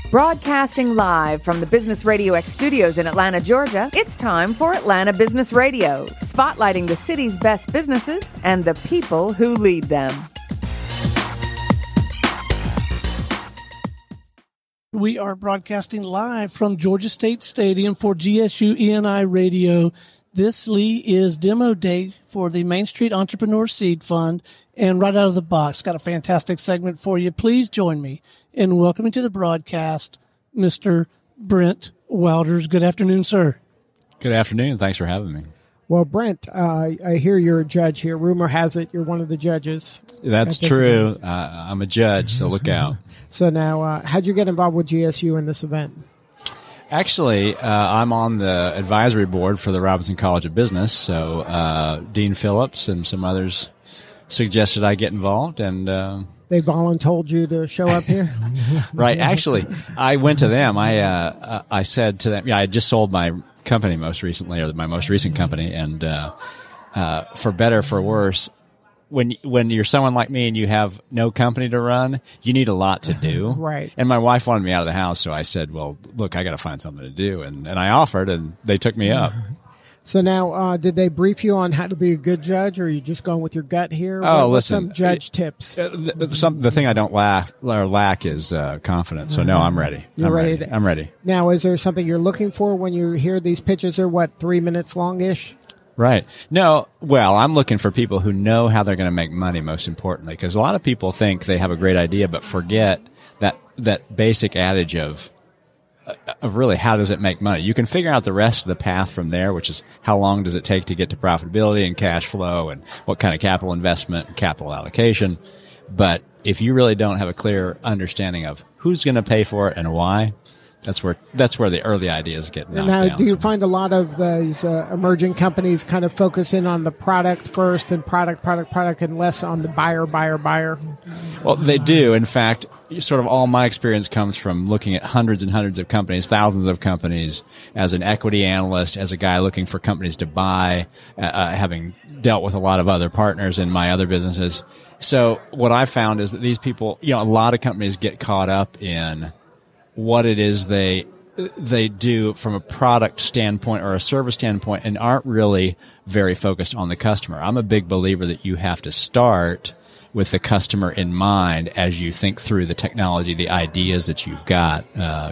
Broadcasting live from the Business Radio X studios in Atlanta, Georgia, it's time for Atlanta Business Radio, spotlighting the city's best businesses and the people who lead them. We are broadcasting live from Georgia State Stadium for GSU ENI Radio. This, Lee, is demo day for the Main Street Entrepreneur Seed Fund. And right out of the box, got a fantastic segment for you. Please join me in welcoming to the broadcast, Mr. Brent Wouters. Good afternoon, sir. Good afternoon. Thanks for having me. Well, Brent, I hear you're a judge here. Rumor has it you're one of the judges. That's true. I'm a judge, so look out. So now, how'd you get involved with GSU in this event? Actually, I'm on the advisory board for the Robinson College of Business, so Dean Phillips and some others suggested I get involved, and they voluntold you to show up here? Right. Actually, I went to them. I said to them, I had just sold my company most recently, or my most recent company, and for better or for worse, when you're someone like me and you have no company to run, you need a lot to do. Right. And my wife wanted me out of the house, so I said, well, look, I got to find something to do, and I offered, and they took me up. So now, did they brief you on how to be a good judge, or are you just going with your gut here? What's some judge tips? The thing I don't lack is confidence. So no, I'm ready. I'm ready. Now, is there something you're looking for when you hear these pitches are 3 minutes long-ish? Right. No, well, I'm looking for people who know how they're going to make money, most importantly, because a lot of people think they have a great idea, but forget that basic adage of really how does it make money. You can figure out the rest of the path from there, which is how long does it take to get to profitability and cash flow and what kind of capital investment and capital allocation. But if you really don't have a clear understanding of who's going to pay for it and why, that's where the early ideas get knocked down. Now, do you find a lot of these emerging companies kind of focus in on the product first and product, and less on the buyer? Well, they do. In fact, sort of all my experience comes from looking at hundreds and hundreds of companies, thousands of companies, as an equity analyst, as a guy looking for companies to buy, having dealt with a lot of other partners in my other businesses. So what I found is that these people, a lot of companies get caught up in what it is they do from a product standpoint or a service standpoint and aren't really very focused on the customer. I'm a big believer that you have to start with the customer in mind as you think through the technology, the ideas that you've got,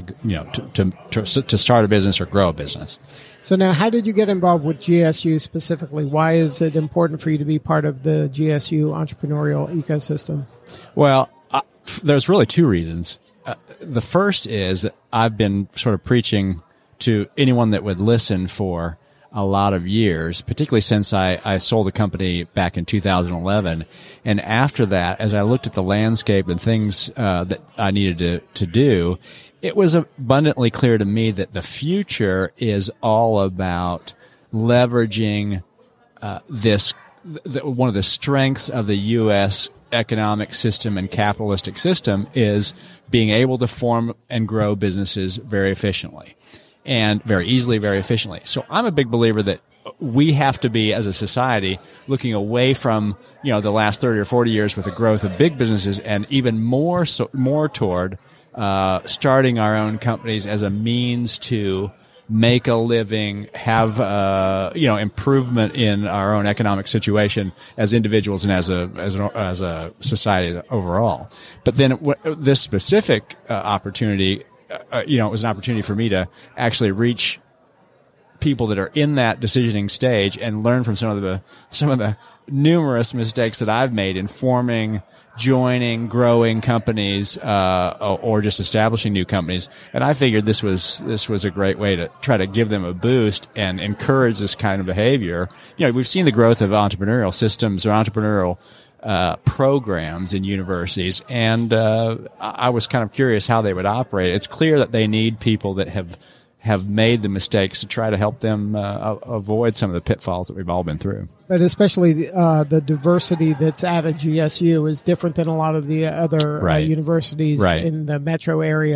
to start a business or grow a business. So now, how did you get involved with GSU specifically? Why is it important for you to be part of the GSU entrepreneurial ecosystem? Well, there's really two reasons. The first is that I've been sort of preaching to anyone that would listen for a lot of years, particularly since I sold the company back in 2011. And after that, as I looked at the landscape and things that I needed to do, it was abundantly clear to me that the future is all about leveraging one of the strengths of the U.S. economic system and capitalistic system is being able to form and grow businesses very efficiently and very easily, very efficiently. So I'm a big believer that we have to be, as a society, looking away from, the last 30 or 40 years with the growth of big businesses and even more toward starting our own companies as a means to make a living, have improvement in our own economic situation as individuals and as a society overall. But then this specific opportunity, it was an opportunity for me to actually reach people that are in that decisioning stage and learn from some of the numerous mistakes that I've made in forming, joining, growing companies, or just establishing new companies. And I figured this was a great way to try to give them a boost and encourage this kind of behavior. We've seen the growth of entrepreneurial systems or entrepreneurial programs in universities, and I was kind of curious how they would operate. It's clear that they need people that have made the mistakes to try to help them avoid some of the pitfalls that we've all been through. But especially the diversity that's at a GSU is different than a lot of the other universities in the metro area.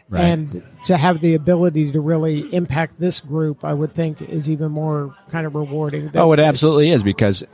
Right. And to have the ability to really impact this group, I would think is even more kind of rewarding. It absolutely is, because,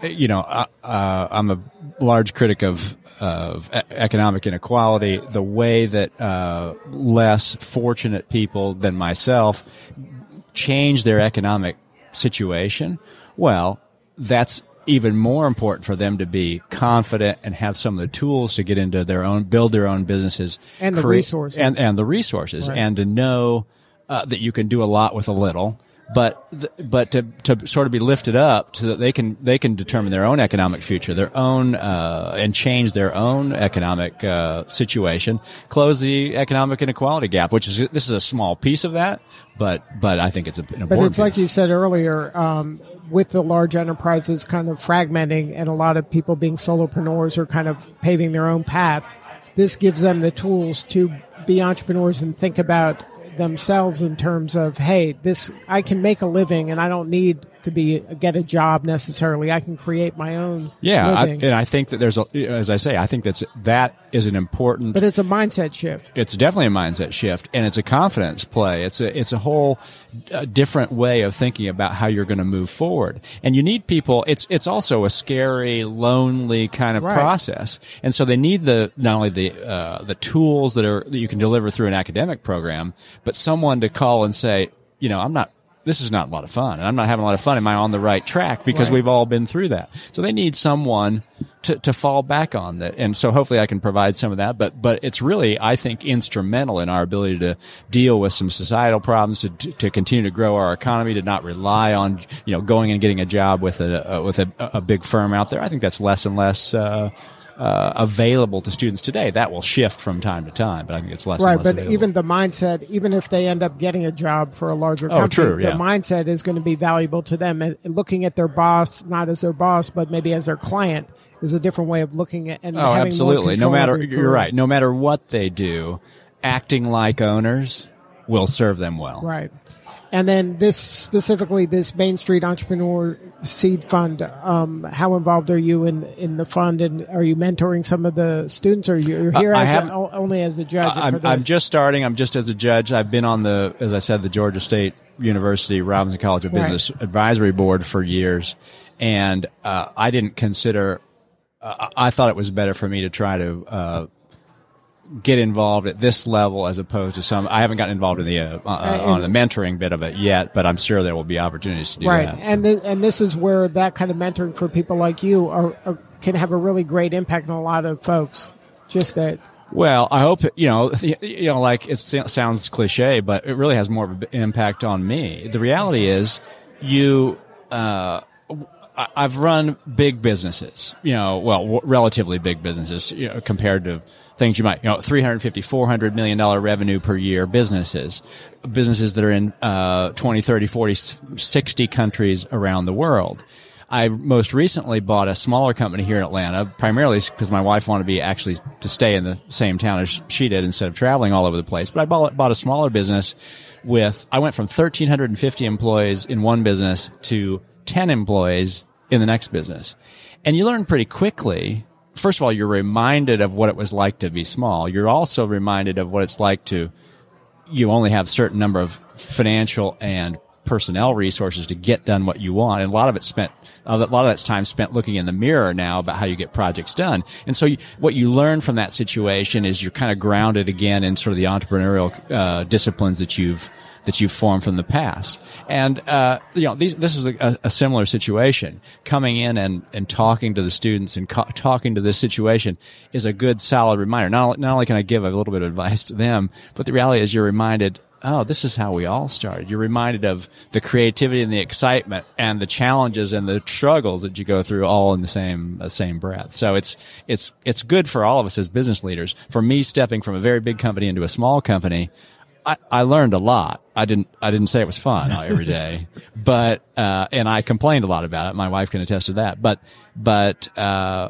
I'm a large critic of economic inequality. The way that less fortunate people than myself change their economic situation, well, that's even more important for them to be confident and have some of the tools to get into build their own businesses, and the resources, and the resources, right. And to know that you can do a lot with a little. But to sort of be lifted up so that they can determine their own economic future, their own and change their own economic situation, close the economic inequality gap. This is a small piece of that, but I think it's an important. But it's piece. like you said earlier, with the large enterprises kind of fragmenting and a lot of people being solopreneurs or kind of paving their own path. This gives them the tools to be entrepreneurs and think about themselves in terms of, hey, I can make a living and I don't need to get a job necessarily. I can create my own living. And I think that as I say, I think that is an important. But it's a mindset shift. It's definitely a mindset shift, and it's a confidence play. It's a whole different way of thinking about how you're going to move forward. And you need people. It's also a scary, lonely kind of process, and so they need not only the tools that you can deliver through an academic program, but someone to call and say, this is not a lot of fun, and I'm not having a lot of fun. Am I on the right track? Because we've all been through that. So they need someone to fall back on that. And so hopefully I can provide some of that. But it's really, I think, instrumental in our ability to deal with some societal problems, to continue to grow our economy, to not rely on, going and getting a job with a big firm out there. I think that's less and less, available to students today. That will shift from time to time, but I think it's less and less but available. even the mindset, even if they end up getting a job for a larger company, the mindset is going to be valuable to them. And looking at their boss, not as their boss, but maybe as their client, is a different way of looking at and having absolutely. More control You're right. No matter what they do, acting like owners will serve them well. Right. And then this Main Street Entrepreneur Seed Fund, how involved are you in the fund, and are you mentoring some of the students, or you're here only as the judge? I'm just starting. I'm just as a judge. I've been on as I said, the Georgia State University Robinson College of Business Advisory Board for years, and I didn't consider. I thought it was better for me to try to get involved at this level as opposed to I haven't gotten involved in the on the mentoring bit of it yet, but I'm sure there will be opportunities to do that. Right, and this is where that kind of mentoring for people like you can have a really great impact on a lot of folks. Just that. Well, I hope like it sounds cliche, but it really has more of an impact on me. The reality is, I've run big businesses, relatively big businesses, compared to things you might, $350, $400 million revenue per year businesses that are in 20, 30, 40, 60 countries around the world. I most recently bought a smaller company here in Atlanta, primarily because my wife wanted to stay in the same town as she did instead of traveling all over the place. But I bought a smaller business I went from 1,350 employees in one business to 10 employees in the next business. And you learn pretty quickly. First of all, you're reminded of what it was like to be small. You're also reminded of what it's like you only have a certain number of financial and personnel resources to get done what you want. And a lot of that's time spent looking in the mirror now about how you get projects done. And so what you learn from that situation is you're kind of grounded again in sort of the entrepreneurial disciplines that you've formed from the past. And, this is a similar situation. Coming in and talking to the students and talking to this situation is a good, solid reminder. Not only can I give a little bit of advice to them, but the reality is you're reminded, this is how we all started. You're reminded of the creativity and the excitement and the challenges and the struggles that you go through all in the same breath. So it's good for all of us as business leaders. For me, stepping from a very big company into a small company, I learned a lot. I didn't say it was fun every day, but and I complained a lot about it. My wife can attest to that. But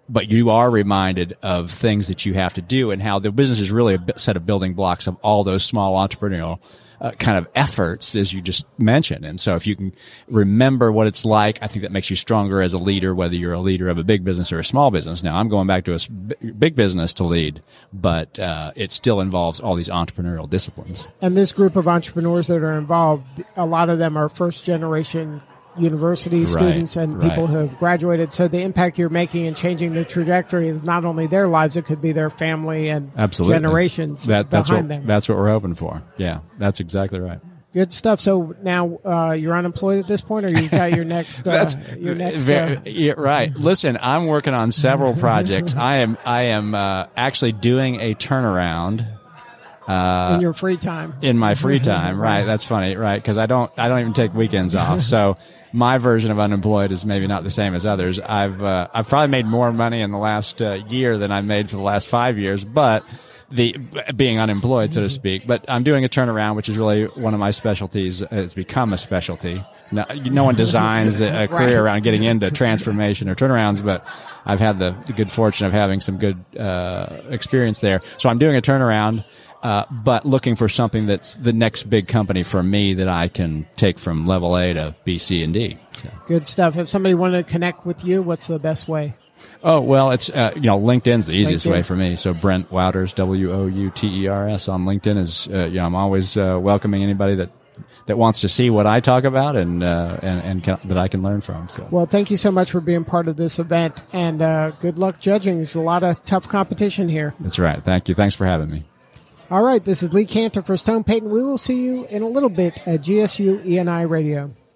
but you are reminded of things that you have to do and how the business is really a set of building blocks of all those small entrepreneurial kind of efforts, as you just mentioned. And so if you can remember what it's like, I think that makes you stronger as a leader, whether you're a leader of a big business or a small business. Now, I'm going back to a big business to lead, but it still involves all these entrepreneurial disciplines. And this group of entrepreneurs that are involved, a lot of them are first-generation university students and people who have graduated. So the impact you're making and changing the trajectory is not only their lives, it could be their family and generations behind them. That's what we're hoping for. Yeah, that's exactly right. Good stuff. So now you're unemployed at this point, or you've got your next? Yeah, right. Listen, I'm working on several projects. I am actually doing a turnaround. In your free time. In my free time, right? That's funny, right? Because I don't even take weekends off. So my version of unemployed is maybe not the same as others. I've probably made more money in the last year than I've made for the last 5 years, but being unemployed, so to speak. But I'm doing a turnaround, which is really one of my specialties. It's become a specialty. No one designs a career around getting into transformation or turnarounds, but I've had the good fortune of having some good experience there. So I'm doing a turnaround. But looking for something that's the next big company for me that I can take from level A to B, C, and D. So. Good stuff. If somebody wanted to connect with you, what's the best way? Oh, well, it's, LinkedIn's the easiest way for me. So Brent Wouters, Wouters on LinkedIn is, I'm always welcoming anybody that wants to see what I talk about and that I can learn from. So. Well, thank you so much for being part of this event, and good luck judging. There's a lot of tough competition here. That's right. Thank you. Thanks for having me. All right, this is Lee Cantor for Stone Payton. We will see you in a little bit at GSU ENI Radio.